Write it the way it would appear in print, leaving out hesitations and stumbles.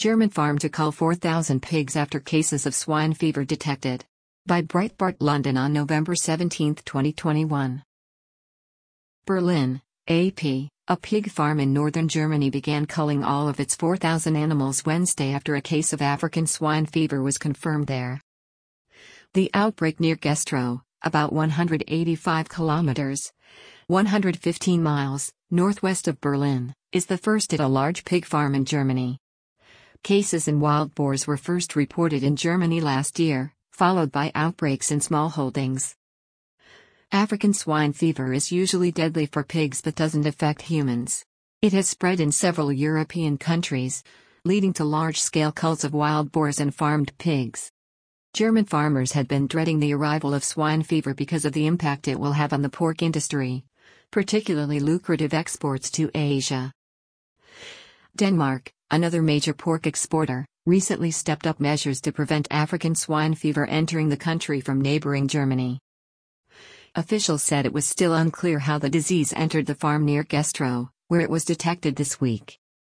German farm to cull 4,000 pigs after cases of swine fever detected. By Breitbart London on November 17, 2021. Berlin, AP. A pig farm in northern Germany began culling all of its 4,000 animals Wednesday after a case of African swine fever was confirmed there. The outbreak near Güstrow, about 185 kilometers, 115 miles, northwest of Berlin, is the first at a large pig farm in Germany. Cases in wild boars were first reported in Germany last year, followed by outbreaks in small holdings. African swine fever is usually deadly for pigs but doesn't affect humans. It has spread in several European countries, leading to large-scale culls of wild boars and farmed pigs. German farmers had been dreading the arrival of swine fever because of the impact it will have on the pork industry, particularly lucrative exports to Asia. Denmark, another major pork exporter, recently stepped up measures to prevent African swine fever entering the country from neighboring Germany. Officials said it was still unclear how the disease entered the farm near Güstrow, where it was detected this week.